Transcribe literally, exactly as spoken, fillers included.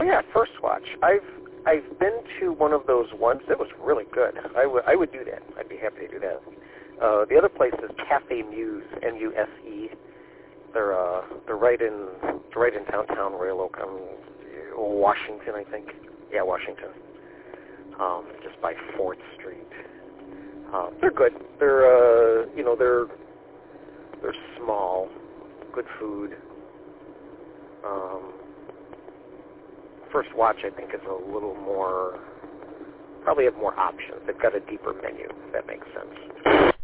yeah, First Watch. I've I've been to one of those ones. It was really good. I would I would do that. I'd be happy to do that. Uh, the other place is Cafe Muse, M U S E. They're uh, they're right in they're right in downtown Royal Oak, um, Washington, I think. Yeah, Washington. Um, just by Fourth Street. Um, they're good. They're uh, you know they're they're small, good food. Um, First Watch, I think, is a little more, probably have more options. They've got a deeper menu, if that makes sense.